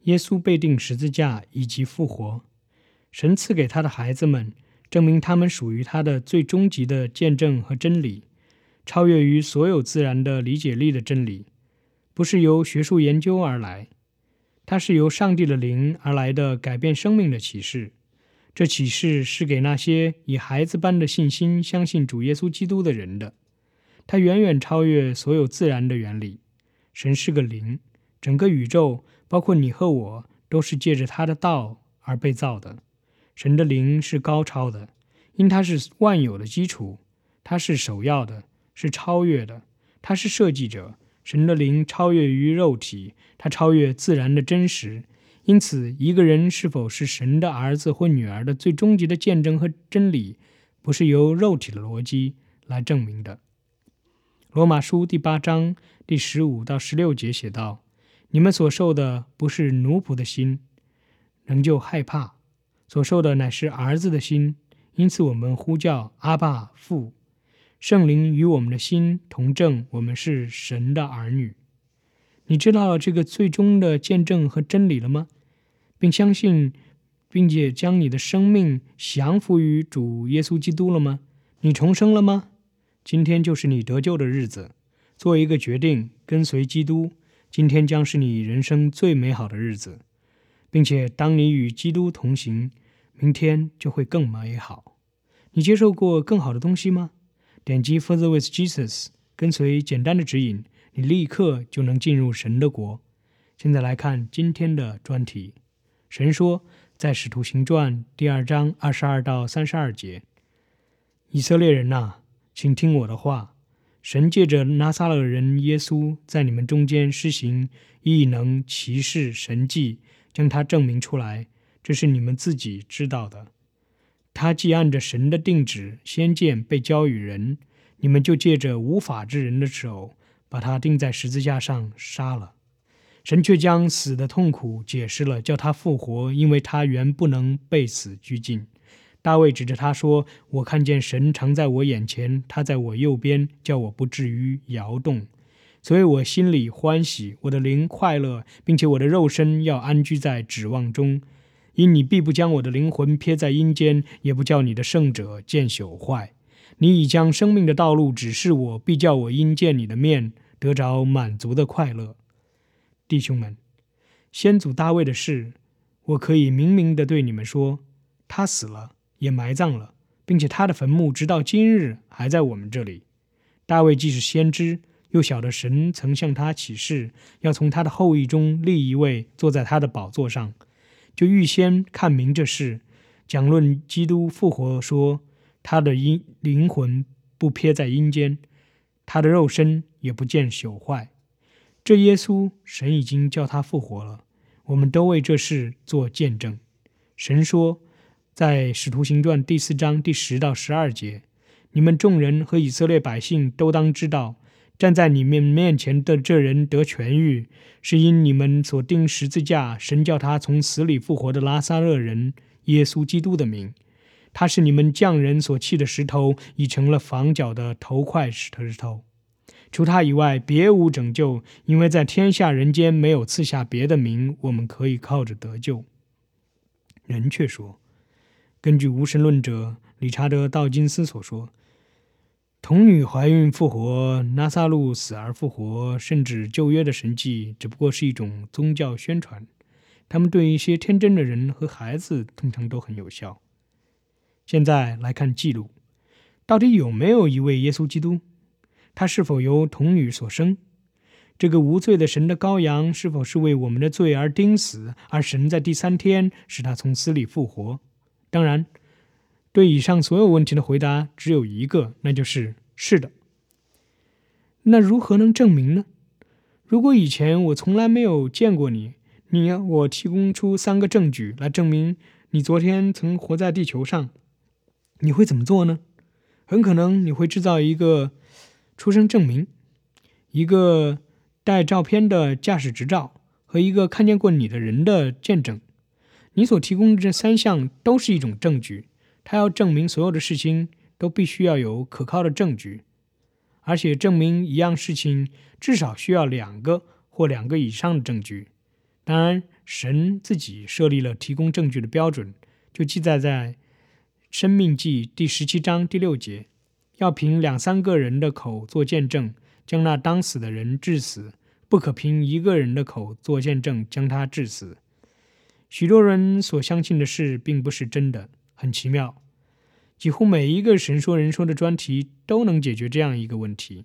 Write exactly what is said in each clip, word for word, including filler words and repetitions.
耶稣被钉十字架以及复活，神赐给他的孩子们，证明他们属于他的最终极的见证和真理，超越于所有自然的理解力的真理，不是由学术研究而来，它是由上帝的灵而来的改变生命的启示。这启示是给那些以孩子般的信心相信主耶稣基督的人的。它远远超越所有自然的原理。神是个灵，整个宇宙，包括你和我，都是借着他的道而被造的。神的灵是高超的，因他是万有的基础，他是首要的，是超越的，他是设计者。神的灵超越于肉体，他超越自然的真实。因此，一个人是否是神的儿子或女儿的最终极的见证和真理，不是由肉体的逻辑来证明的。罗马书第八章第十五到十六节写道：你们所受的不是奴仆的心，仍旧害怕，所受的乃是儿子的心，因此我们呼叫阿爸父。圣灵与我们的心同证，我们是神的儿女。你知道这个最终的见证和真理了吗？并相信并且将你的生命降服于主耶稣基督了吗？你重生了吗？今天就是你得救的日子，做一个决定，跟随基督。今天将是你人生最美好的日子，并且当你与基督同行，明天就会更美好。你接受过更好的东西吗？点击 Further with Jesus， 跟随简单的指引，你立刻就能进入神的国。现在来看今天的专题。神说，在使徒行传第二章二十二到三十二节，以色列人哪，请听我的话。神借着拿撒勒人耶稣在你们中间施行异能、奇事、神迹，将他证明出来，这是你们自己知道的。他既按着神的定旨先见被交与人，你们就借着无法之人的手把他钉在十字架上杀了。神却将死的痛苦解释了，叫他复活，因为他原不能被死拘禁。大卫指着他说，我看见神常在我眼前，他在我右边，叫我不至于摇动。所以我心里欢喜，我的灵快乐，并且我的肉身要安居在指望中。因你必不将我的灵魂撇在阴间，也不叫你的圣者见朽坏。你已将生命的道路指示我，必叫我因见你的面，得着满足的快乐。弟兄们，先祖大卫的事，我可以明明地对你们说，他死了，也埋葬了，并且他的坟墓直到今日还在我们这里。大卫既是先知，又晓得神曾向他启示，要从他的后裔中立一位坐在他的宝座上，就预先看明这事，讲论基督复活说，他的灵魂不撇在阴间，他的肉身也不见朽坏。这耶稣，神已经叫他复活了，我们都为这事做见证。神说，在使徒行传第四章第十到十二节，你们众人和以色列百姓都当知道，站在你们面前的这人得痊愈，是因你们所钉十字架，神叫他从死里复活的拉撒勒人耶稣基督的名。他是你们匠人所弃的石头，已成了房角的头块石头。除他以外，别无拯救，因为在天下人间没有赐下别的名，我们可以靠着得救。人却说，根据无神论者理查德·道金斯所说，童女怀孕复活，拿撒路死而复活，甚至旧约的神迹，只不过是一种宗教宣传。他们对一些天真的人和孩子通常都很有效。现在来看记录，到底有没有一位耶稣基督？他是否由童女所生？这个无罪的神的羔羊是否是为我们的罪而钉死，而神在第三天使他从死里复活？当然，对以上所有问题的回答只有一个，那就是是的。那如何能证明呢？如果以前我从来没有见过你，你要我提供出三个证据来证明你昨天曾活在地球上，你会怎么做呢？很可能你会制造一个出生证明，一个带照片的驾驶执照和一个看见过你的人的见证。你所提供的这三项都是一种证据，它要证明所有的事情都必须要有可靠的证据，而且证明一样事情至少需要两个或两个以上的证据。当然， 神自己设立了提供证据的标准，就记载在申命记第十七章第六节，要凭两三个人的口做见证，将那当死的人治死，不可凭一个人的口做见证，将他治死。许多人所相信的事并不是真的，很奇妙。几乎每一个神说人说的专题都能解决这样一个问题。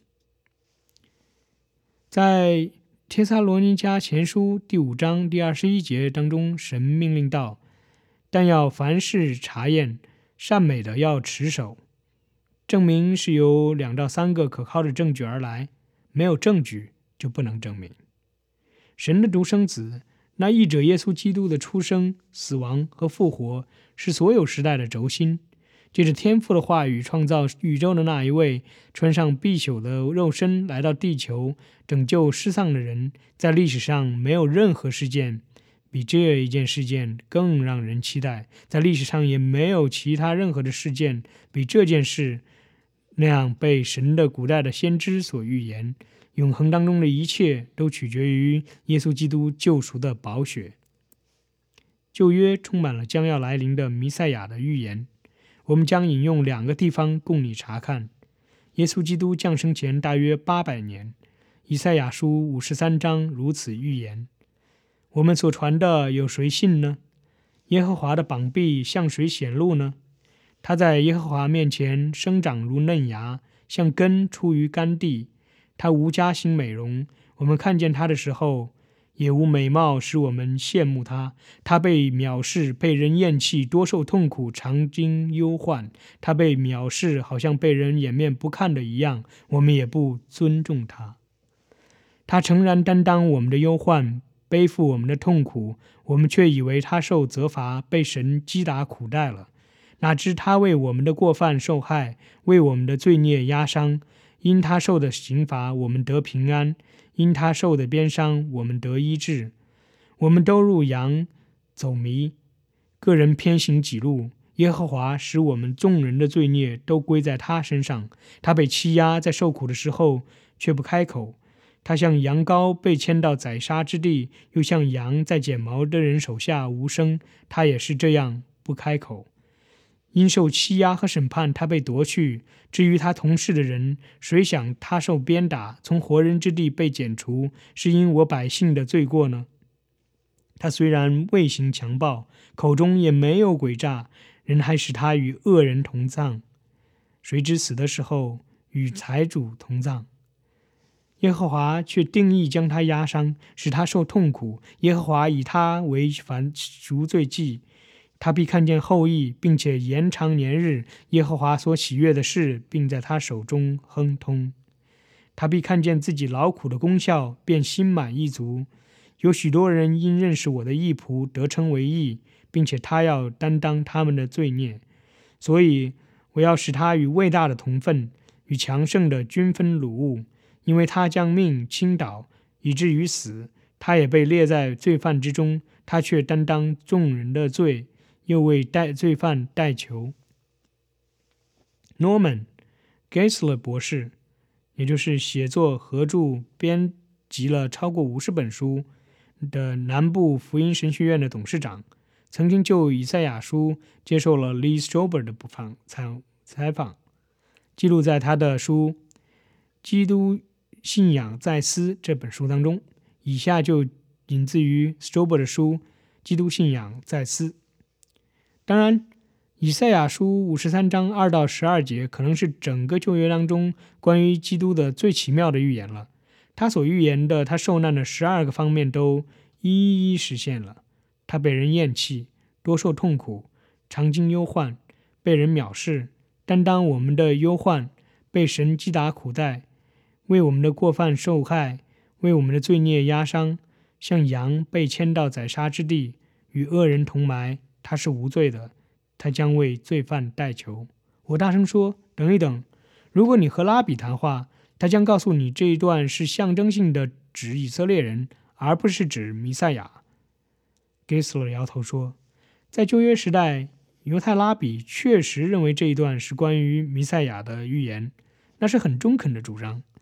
在帖撒罗尼迦前书第五章第二十一节当中，神命令道：但要凡事查验，善美的要持守。证明是由两到三个可靠的证据而来，没有证据就不能证明。神的独生子，那义者耶稣基督的出生、死亡和复活，是所有时代的轴心。借着天父的话语创造宇宙的那一位，穿上必朽的肉身来到地球，拯救失丧的人，在历史上没有任何事件比这一件事件更让人期待，在历史上也没有其他任何的事件比这件事那样被神的古代的先知所预言。永恒当中的一切都取决于耶稣基督救赎的宝血。旧约充满了将要来临的弥赛亚的预言，我们将引用两个地方供你查看。耶稣基督降生前大约八百年，以赛亚书五十三章如此预言。我们所传的有谁信呢？耶和华的膀臂向谁显露呢？他在耶和华面前生长如嫩芽，像根出于干地。他无加心美容，我们看见他的时候，也无美貌使我们羡慕他。他被藐视，被人厌弃，多受痛苦，常经忧患。他被藐视，好像被人掩面不看的一样，我们也不尊重他。他诚然担当我们的忧患，背负我们的痛苦，我们却以为他受责罚，被神击打苦待了。哪知他为我们的过犯受害，为我们的罪孽压伤。因他受的刑罚，我们得平安；因他受的鞭伤，我们得医治。我们都入羊走迷，个人偏行己路。耶和华使我们众人的罪孽都归在他身上。他被欺压，在受苦的时候却不开口。他像羊羔被牵到宰杀之地，又像羊在剪毛的人手下无声。他也是这样不开口。因受欺压和审判，他被夺去。至于他同事的人，谁想他受鞭打，从活人之地被剪除，是因我百姓的罪过呢？他虽然未行强暴，口中也没有诡诈，人还使他与恶人同葬。谁知死的时候与财主同葬？耶和华却定义将他压伤，使他受痛苦。耶和华以他为凡赎罪祭。他必看见后裔，并且延长年日。耶和华所喜悦的事，并在他手中亨通。他必看见自己劳苦的功效，便心满意足。有许多人因认识我的义仆得称为义，并且他要担当他们的罪孽。所以我要使他与伟大的同分，与强盛的均分掳物，因为他将命倾倒，以至于死。他也被列在罪犯之中，他却担当众人的罪，又为代罪犯代求。Norman Geisler 博士，也就是写作、合著、编辑了超过五十本书的南部福音神学院的董事长，曾经就以赛亚书接受了 Lee Strobel 的访采访，记录在他的书《基督信仰在思》这本书当中。以下就引自于 Strobel 的书《基督信仰在思》。当然，以赛亚书五十三章二到十二节可能是整个旧约当中关于基督的最奇妙的预言了。他所预言的他受难的十二个方面都一一实现了。他被人厌弃，多受痛苦，常经忧患，被人藐视，担当我们的忧患，被神击打苦待，为我们的过犯受害，为我们的罪孽压伤，像羊被牵到宰杀之地，与恶人同埋。他是无罪的，他将为罪犯代求。我大声说，等一等，如果你和拉比谈话，他将告诉你这一段是象征性的指以色列人，而不是指弥赛亚。Geisler 摇头说，在旧约时代，犹太拉比确实认为这一段是关于弥赛亚的预言，那是很中肯的主张。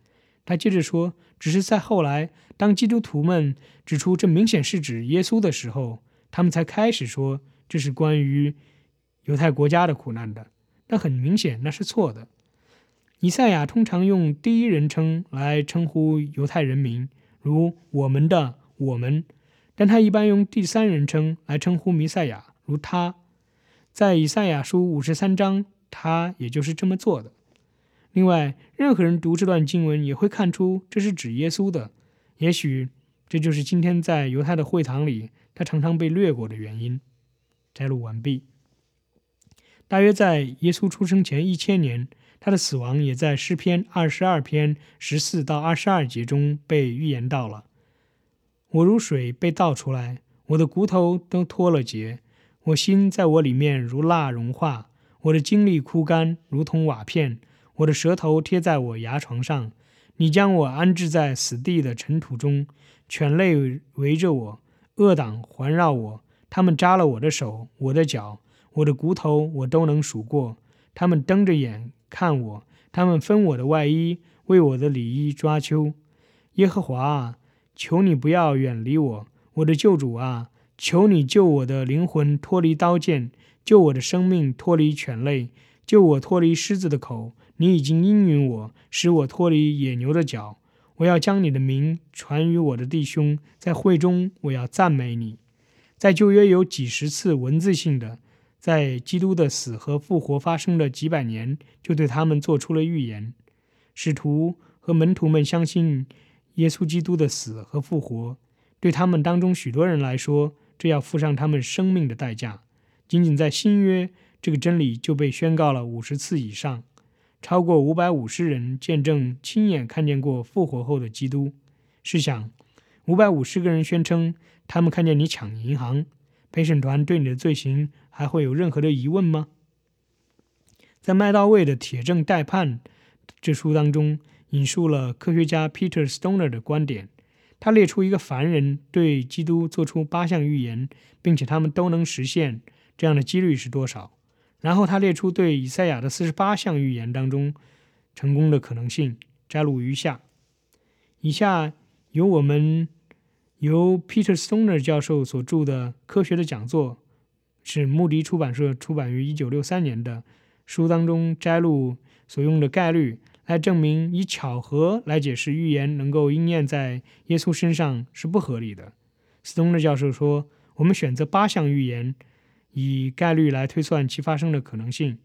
他接着说，只是在后来，当基督徒们指出这明显是指耶稣的时候，他们才开始说这是关于犹太国家的苦难的。但很明显那是错的。以赛亚通常用第一人称来称呼犹太人民，如我们的我们，但他一般用第三人称来称呼弥赛亚，如他。在以赛亚书五十三章，他也就是这么做的。另外，任何人读这段经文也会看出这是指耶稣的，也许这就是今天在犹太的会堂里他常常被略过的原因。摘录完毕。大约在耶稣出生前一千年，他的死亡也在诗篇二十二篇十四到二十二节中被预言到了。我如水被倒出来，我的骨头都脱了节，我心在我里面如蜡融化，我的精力枯干，如同瓦片，我的舌头贴在我牙床上。你将我安置在死地的尘土中，犬类围着我，恶党环绕我，他们扎了我的手，我的脚，我的骨头我都能数过。他们瞪着眼看我，他们分我的外衣，为我的里衣抓阄。耶和华啊，求你不要远离我，我的救主啊，求你救我的灵魂脱离刀剑，救我的生命脱离犬类，救我脱离狮子的口。你已经应允我，使我脱离野牛的脚。我要将你的名传于我的弟兄，在会中我要赞美你。在旧约有几十次文字性的，在基督的死和复活发生的几百年，就对他们做出了预言。使徒和门徒们相信耶稣基督的死和复活，对他们当中许多人来说，这要付上他们生命的代价。仅仅在新约，这个真理就被宣告了五十次以上，超过五百五十人见证亲眼看见过复活后的基督。试想，五百五十个人宣称他们看见你抢银行，陪审团对你的罪行还会有任何的疑问吗？在麦道卫的《铁证待判》这书当中，引述了科学家 Peter Stoner 的观点。他列出一个凡人对基督做出八项预言，并且他们都能实现，这样的几率是多少？然后他列出对以赛亚的四十八项预言当中成功的可能性，摘录如下。以下由我们由 Peter Stoner 教授所著的《科学的讲座》，是穆迪出版社出版于一九六三年的书当中摘录所用的概率，来证明以巧合来解释预言能够应验在耶稣身上是不合理的。Stoner 教授说，我们选择八项预言，以概率来推算其发生的可能性。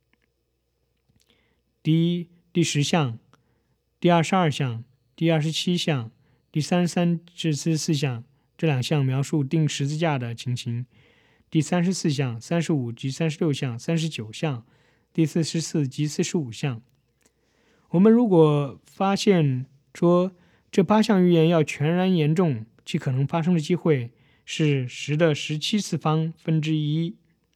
第一、第十项、第二十二项、第二十七项、第三十三至四十四项，这两项描述钉十字架的情形；第三十四项、三十五及三十六项、三十九项，第四十四及四十五项。我们如果发现说这八项预言要全然严重，其可能发生的机会是十的十七次方分之一，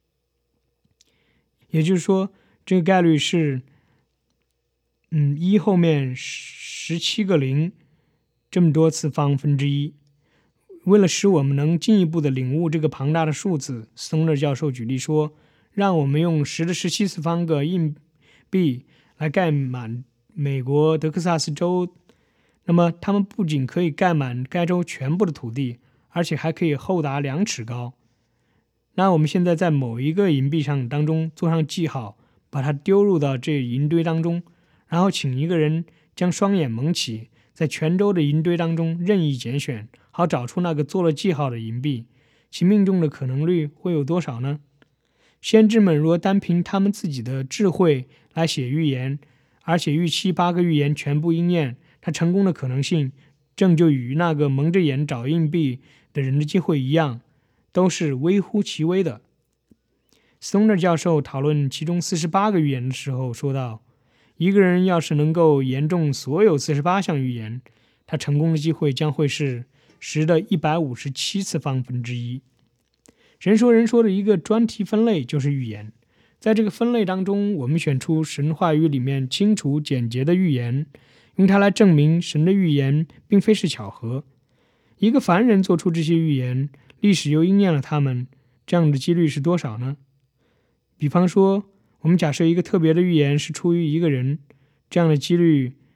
也就是说，这个概率是，嗯，一后面十七个零，这么多次方分之一。为了使我们能进一步的领悟这个庞大的数字，松勒教授举例说，让我们用十的十七次方个硬币来盖满美国德克萨斯州，那么它们不仅可以盖满该州全部的土地，而且还可以厚达两尺高。那我们现在在某一个银币上当中做上记号，把它丢入到这银堆当中，然后请一个人将双眼蒙起，在全州的银堆当中任意拣选，好找出那个做了记号的银币，其命中的可能率会有多少呢？先知们若单凭他们自己的智慧来写预言，而且预期八个预言全部应验，他成功的可能性正就与那个蒙着眼找硬币的人的机会一样，都是微乎其微的。Stoner 教授讨论其中四十八个预言的时候说道，一个人要是能够言中所有四十八项预言，他成功的机会将会是十的一百五十七次方分之一。神说人说的一个专题分类就是预言，在这个分类当中，我们选出神话语里面清楚简洁的预言，用它来证明神的预言并非是巧合。一个凡人做出这些预言，历史又应验了他们，这样的几率是多少呢？比方说，我们假设一个特别的预言是出于一个人，这样的几率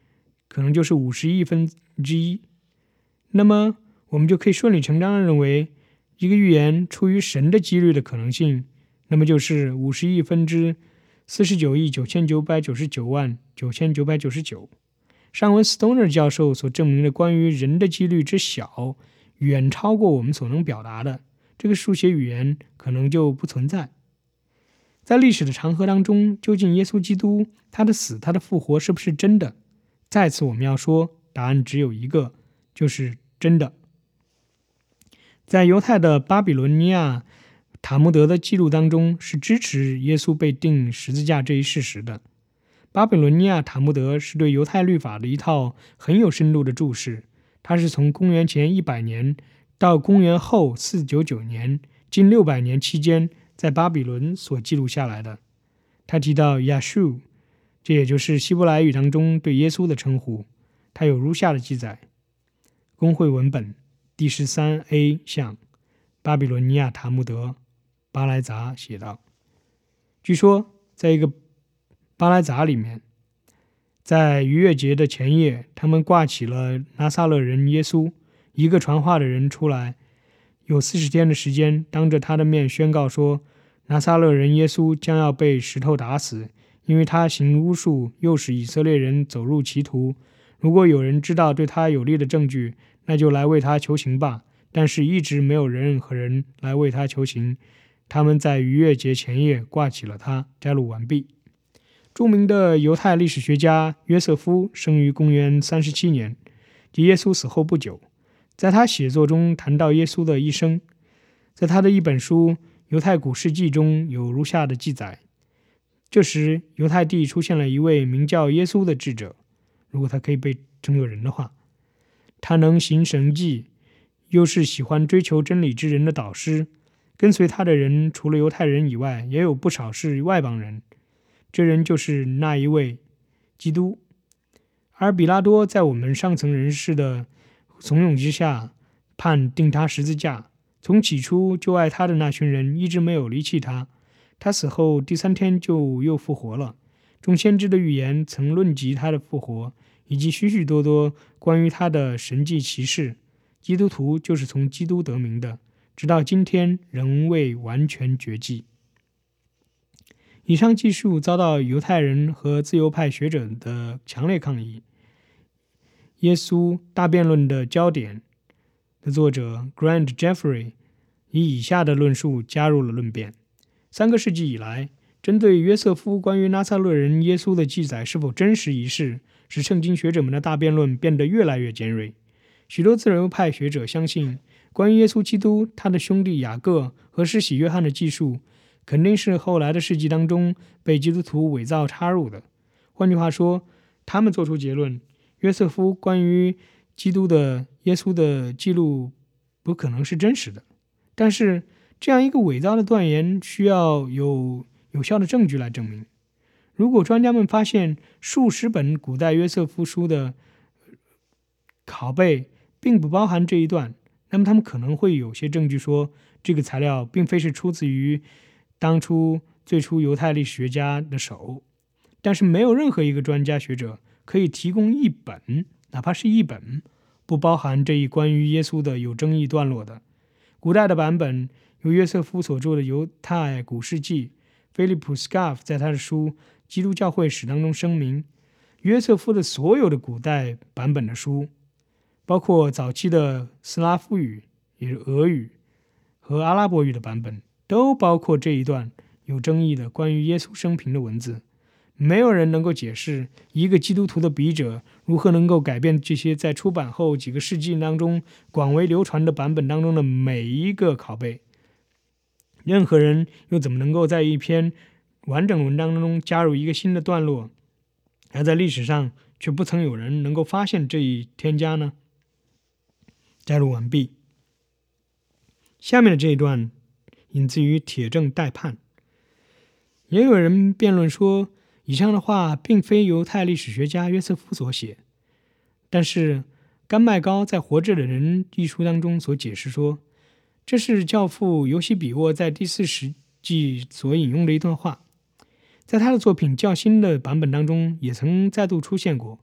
可能就是五十亿分之一。那么我们就可以顺理成章地认为，一个预言出于神的几率的可能性，那么就是五十亿分之四十九亿九千九百九十九万九千九百九十九。上文 Stoner 教授所证明的关于人的几率之小，远超过我们所能表达的，这个数学语言可能就不存在。在历史的长河当中，究竟耶稣基督他的死、他的复活是不是真的？再次我们要说，答案只有一个，就是真的。在犹太的巴比伦尼亚塔木德的记录当中，是支持耶稣被钉十字架这一事实的。巴比伦尼亚塔木德是对犹太律法的一套很有深度的注释，它是从公元前一百年到公元后四九九年，近六百年期间在巴比伦所记录下来的。他提到 Yahshua， 这也就是希伯来语当中对耶稣的称呼，他有如下的记载：公会文本第十三 A 项，巴比伦尼亚塔木德巴莱杂写道。据说在一个巴莱杂里面，在逾越节的前夜，他们挂起了拿撒勒人耶稣，一个传话的人出来，有四十天的时间，当着他的面宣告说，拿撒勒人耶稣将要被石头打死，因为他行巫术，诱使以色列人走入歧途。如果有人知道对他有利的证据，那就来为他求情吧。但是一直没有任何人来为他求情。他们在逾越节前夜挂起了他。摘录完毕。著名的犹太历史学家约瑟夫生于公元三十七年，即耶稣死后不久。在他写作中谈到耶稣的一生，在他的一本书《犹太古事记》中有如下的记载：这时犹太地出现了一位名叫耶稣的智者，如果他可以被称作人的话，他能行神迹，又是喜欢追求真理之人的导师。跟随他的人除了犹太人以外，也有不少是外邦人。这人就是那一位基督。而比拉多在我们上层人士的怂恿之下，判定他十字架。从起初就爱他的那群人一直没有离弃他。他死后第三天就又复活了。众先知的预言曾论及他的复活，以及许许多多关于他的神迹奇事。基督徒就是从基督得名的，直到今天仍未完全绝迹。以上记述遭到犹太人和自由派学者的强烈抗议。耶稣大辩论的焦点的作者 Grant Jeffrey 以以下的论述加入了论辩：三个世纪以来，针对约瑟夫关于拿撒勒人耶稣的记载是否真实一事，使圣经学者们的大辩论变得越来越尖锐。许多自由派学者相信，关于耶稣基督、他的兄弟雅各和施洗约翰的记述，肯定是后来的世纪当中被基督徒伪造插入的。换句话说，他们做出结论，约瑟夫关于基督的耶稣的记录不可能是真实的。但是这样一个伪造的断言需要有有效的证据来证明。如果专家们发现数十本古代约瑟夫书的拷贝并不包含这一段，那么他们可能会有些证据说，这个材料并非是出自于当初最初犹太历史学家的手。但是没有任何一个专家学者可以提供一本，哪怕是一本不包含这一关于耶稣的有争议段落的。古代的版本由约瑟夫所著的《犹太古事记》，菲利普·斯卡夫在他的书《基督教会史》当中声明，约瑟夫的所有的古代版本的书，包括早期的斯拉夫语，也是俄语和阿拉伯语的版本，都包括这一段有争议的关于耶稣生平的文字。没有人能够解释一个基督徒的笔者如何能够改变这些在出版后几个世纪当中广为流传的版本当中的每一个拷贝。任何人又怎么能够在一篇完整文章中加入一个新的段落，而在历史上却不曾有人能够发现这一添加呢？摘录完毕。下面的这一段引自于铁证待判。也有人辩论说，以上的话并非犹太历史学家约瑟夫所写，但是甘麦高在《活着的人》一书当中所解释说，这是教父尤西比沃在第四世纪所引用的一段话，在他的作品较新的版本当中也曾再度出现过。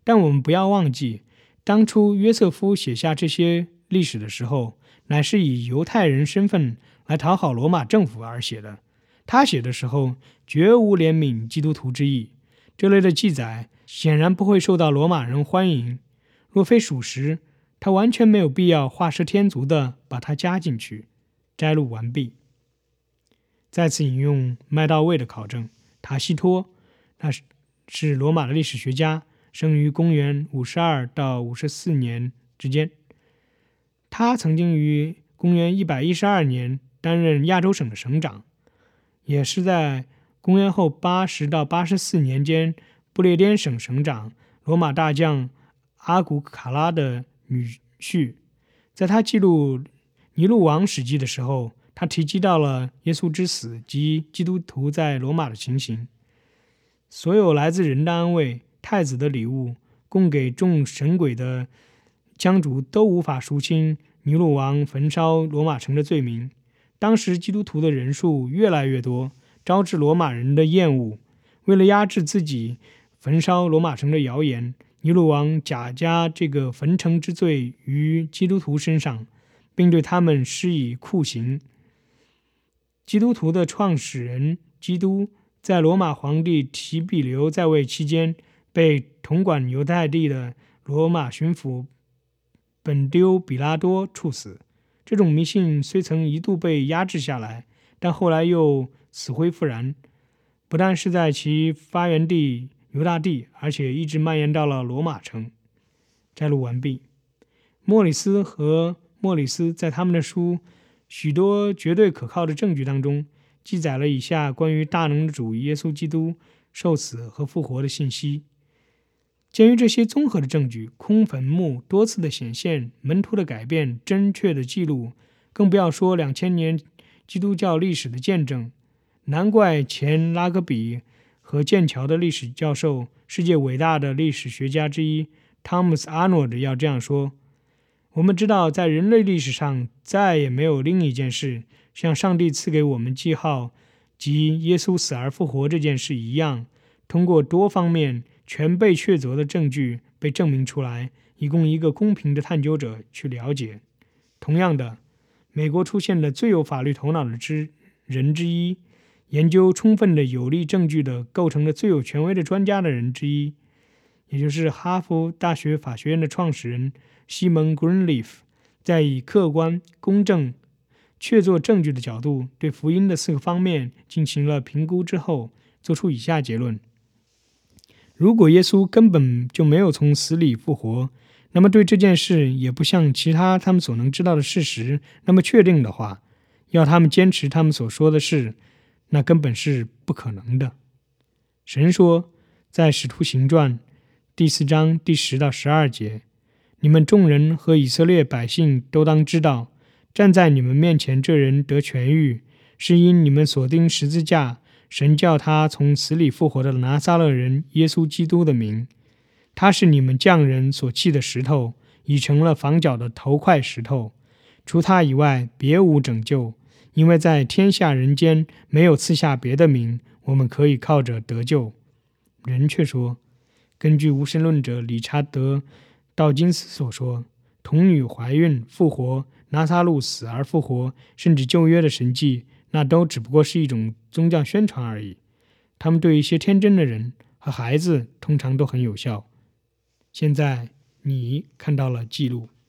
但我们不要忘记，当初约瑟夫写下这些历史的时候，乃是以犹太人身份来讨好罗马政府而写的。他写的时候绝无怜悯基督徒之意，这类的记载显然不会受到罗马人欢迎。若非属实，他完全没有必要画蛇添足的把它加进去。摘录完毕。再次引用麦道卫的考证，塔西托，那是是罗马的历史学家，生于公元五十二到五十四年之间。他曾经于公元一百一十二年担任亚洲省的省长，也是在公元后八十到八十四年间不列颠省省长、罗马大将阿古卡拉的女婿。在他记录尼禄王史记的时候，他提及到了耶稣之死及基督徒在罗马的情形。所有来自人的安慰、太子的礼物、供给众神鬼的将主都无法赎清尼禄王焚烧罗马城的罪名。当时基督徒的人数越来越多，招致罗马人的厌恶。为了压制自己焚烧罗马城的谣言，尼禄王假加这个焚城之罪于基督徒身上，并对他们施以酷刑。基督徒的创始人基督在罗马皇帝提比留在位期间，被统管犹太地的罗马巡抚本丢比拉多处死。这种迷信虽曾一度被压制下来，但后来又死灰复燃，不但是在其发源地犹大地，而且一直蔓延到了罗马城。摘录完毕。莫里斯和莫里斯在他们的书《许多绝对可靠的证据》当中，记载了以下关于大能的主耶稣基督受死和复活的信息。鉴于这些综合的证据，空坟墓多次的显现、门徒的改变、真确的记录，更不要说两千年基督教历史的见证，难怪前拉格比和剑桥的历史教授、世界伟大的历史学家之一 Thomas Arnold 要这样说：我们知道，在人类历史上再也没有另一件事像上帝赐给我们记号及耶稣死而复活这件事一样，通过多方面全被确凿的证据被证明出来，以供一个公平的探究者去了解。同样的，美国出现了最有法律头脑的之人之一，研究充分的有力证据的构成了最有权威的专家的人之一，也就是哈佛大学法学院的创始人西蒙 Greenleaf， 在以客观、公正、确凿证据的角度对福音的四个方面进行了评估之后，做出以下结论：如果耶稣根本就没有从死里复活，那么对这件事也不像其他他们所能知道的事实那么确定的话，要他们坚持他们所说的事，那根本是不可能的。神说，在使徒行传第四章第十到十二节，你们众人和以色列百姓都当知道，站在你们面前这人得痊愈，是因你们所钉十字架，神叫他从死里复活的拿撒勒人耶稣基督的名。他是你们匠人所弃的石头，已成了房角的头块石头。除他以外，别无拯救，因为在天下人间没有赐下别的名，我们可以靠着得救。人却说，根据无神论者理查德·道金斯所说，童女怀孕、复活、拿撒路死而复活，甚至旧约的神迹，那都只不过是一种宗教宣传而已。他们对一些天真的人和孩子通常都很有效。现在你看到了记录。